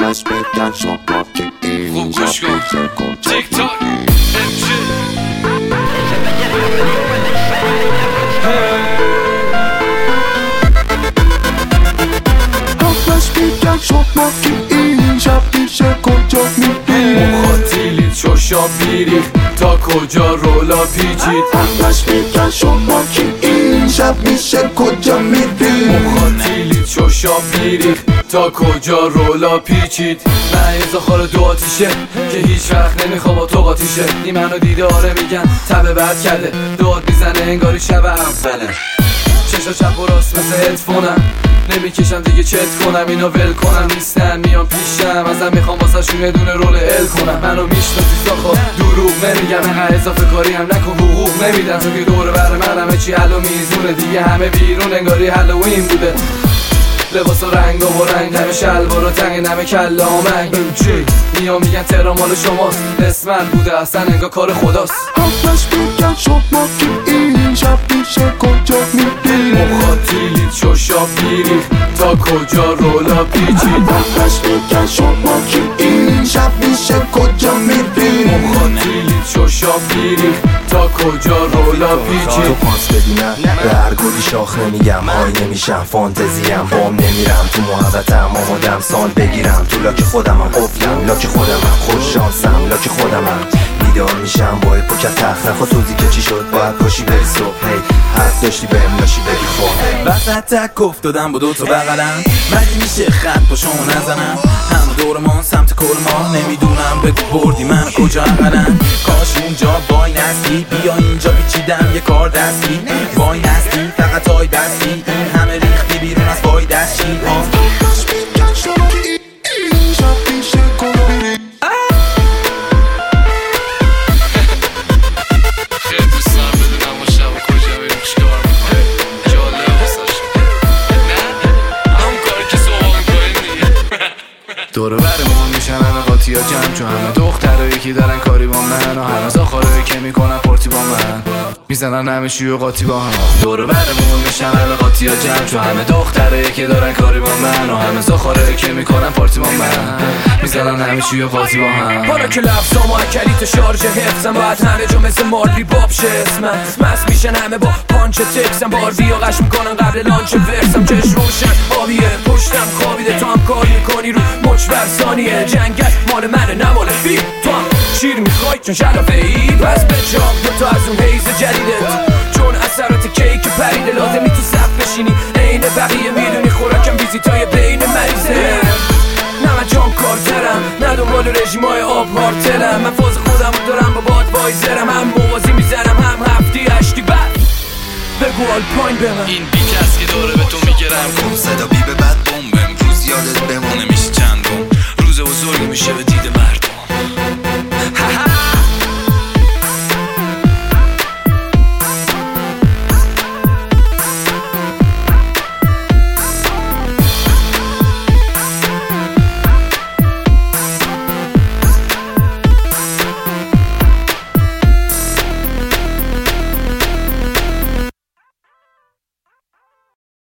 همش بگن شما که اینجا پیش کجا همش بگن شما که اینجا پیش کجا میری مخاطیلید شوشا بیریخ تا کجا رولا پیچید همش بگن شما که این شب میشه کجا میری مخاطیلید شوشا بیریخ تا کجا رولا پیچید من ایزا خار دو آتیشه که هیچ وقت نمیخوا با تو قاطیشه این منو دیده آره میگن تبه بد کرده داد میزنه انگاری شب اوله چشا چپ و راست مثل هدفونم نمیکشم دیگه چت کنم اینا ول کنم نیستن میان پیشم ازم میخوام واسه شون یه دونه رول ال کنم منو میشناسی ساخا دروغ نمیگم اینقدر اضافه کاری هم نکن حقوق نمیدم تو که دور بر من همه چی حل و میزونه دیگه همه بیرون انگاری هالوین بوده لباس و رنگ و رنگ همه شلوار و تنگ نمه کله آمنگ بگو چی میان میگن تهران مال شماست اسمن بوده اصلا انگار کار خداست همش بگن شما که این شب میشه کجا میری مخاطیلید شوشا بیریخ تا کجا رولا پیچید همش بگن شما که این شب میشه کجا میری مخاطیلید شوشا بیریخ تا کجا رولا پیچید تو پانس ببینم به هر گلی شاخ نمیگم های نمیشم فانتزیم بام نمیرم تو محبتم آمادم سال بگیرم تو لاک خودمم قفلم لاک خودمم خوش شانسم لاک خودمم بیدار میشم با پوکت تخت نخوا توضیح که چی شد باید پاشی بری صبح حرف داشتی بهم لاشی بگی خواه وسط تک افتادم با دوتا بغلم مگه میشه خط با شما نزنم هم دورمان سمت کلما نمیدونم بگو بردی من کجا اقلم کاش اونجا وای نستی بیا اینجا پیچیدم یه کار دستی وای نستی فقط های دستی این همه ریختی بیرون از وای دستی همش بگن شما که این شب میشه کجا میری خیلی دوست دارم بدونم ما شب کجا بریم چیکار میکنیم جالبه واسه نه همون کاری که صبح میکنیم دیگه دور برمون میشن همه قاطی ها جمع چون همه دخترایی که دارن کاری با من و همه زاخارایی که میکنن پارتی با من میزنن همه شیو و قاطی با هم دور برمون میشن همه قاطی ها جمع چون همه دخترایی که دارن کاری با من و همه زاخارایی که میکنن پارتی با من میزنن همه شیو و قاطی با هم حالا که لفظام و کلیت شارژ حفظم باید همه جا مثل مارلی باب شه اسمم مست میشن همه با پانچ تکسم باربی و قش میکنن قبل لانچ ورسم چش روشن آبیه پشتم خوابیده تو هم کار میکنی رو مچ بر ثانیه جنگل مال منه نه مال فی تو هم شیر میخوای چون شلافه ای پس بچام تو از اون حیز جدیدت چون اثرات کیک پریده لازمی تو صف بشینی عین بقیه میدونی خوراکم ویزیتای بین مریضه نه من جان کارترم نه دنبال رژیمای آب هارتلم من فاز خودم دارم با باد وایزرم هم موازی میزنم هم هفتی هشتی بعد بگو آلپاین به من این بیک هست که داره به تو میگرم کن صدا بی به بعد بوم امروز یادت بمونه میشه چندم روز بزرگی میشه